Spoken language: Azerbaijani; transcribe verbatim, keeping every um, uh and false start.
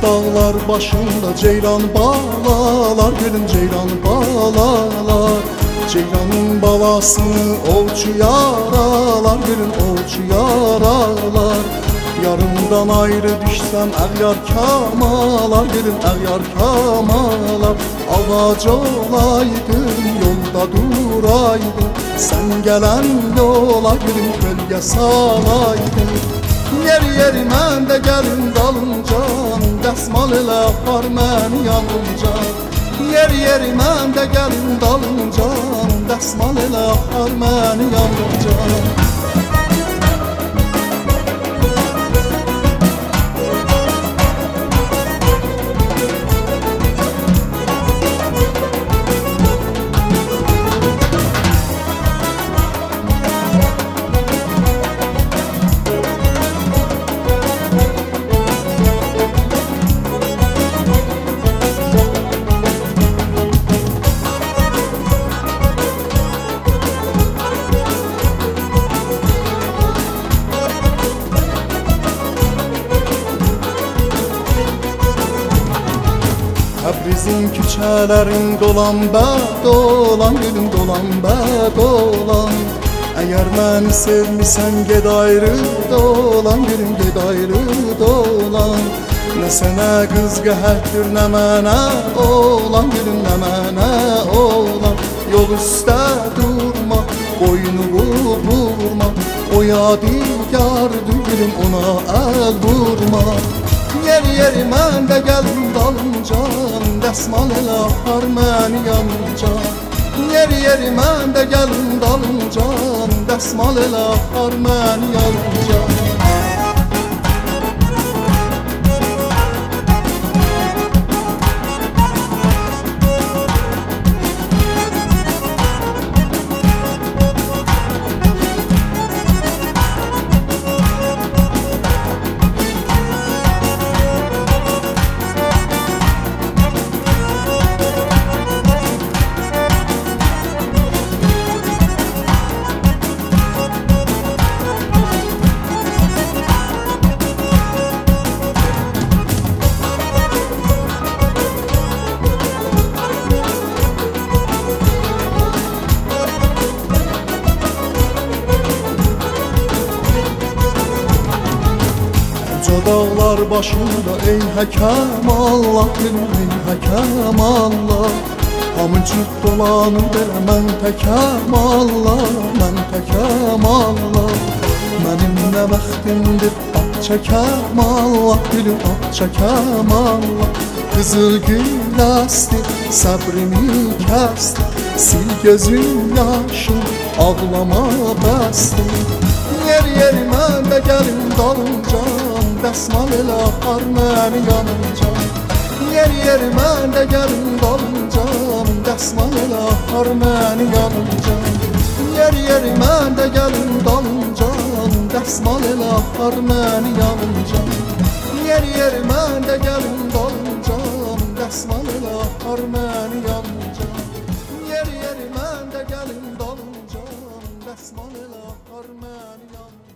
dağlar başında ceylan balalar, gülüm ceylan balalar. Ceylanın balasını ovçu yaralar, gülüm ovçu yaralar. Yarımdan ayrı düşsem əğyar kamalar, gülüm əğyar kamalar. Ağac olaydım, yolda duraydım, sen gelen yola gülüm kölge salaydın. Yer yeri mən də gəlin dalınca, dəsmal elə apar məni yanınca. Yer yeri mən də gəlin dalınca, dəsmal elə apar məni yanınca. Təbrizin küçələrin dolan bə dolan, gülüm dolan bə dolan. Əgər məni sevmisən ged ayrı dolan, gülüm ged ayrı dolan. Nə sənə qız qəhətdir, nə mənə oğlan, gülüm nə mənə oğlan. Yol üstə durma, boynumu vurma, o yadigardır gülüm, ona əl vurma. Yer yeri mən də gəlin dalınca, dəsmal elə apar məni yanınca. Yer yeri mən də gəlin dalınca, dəsmal elə apar məni yanınca. Dağlar başında ey həkəm Allah, gülüm ey həkəm Allah. Hamı cüt dolanır belə mən təkəm Allah, mən təkəm Allah. Mənim nə bəxtimdir ah çəkəm Allah, gülüm ah çəkəm Allah. Qızıl gül əsdi, səbrimi kəsdi, sil gözün yaşın, ağlama bəsdi. Yer yeri mən də gəlin dalınca, dəsmal elə apar məni yanınca. Yer yeri mən də gəlin dalınca, dəsmal elə apar məni yanınca. Yer yeri mən də gəlin dalınca, dəsmal elə apar məni yanınca. Yer yeri mən də gəlin dalınca, dəsmal elə apar məni yanınca. Yer yeri mən də gəlin dalınca, dəsmal elə apar məni yanınca.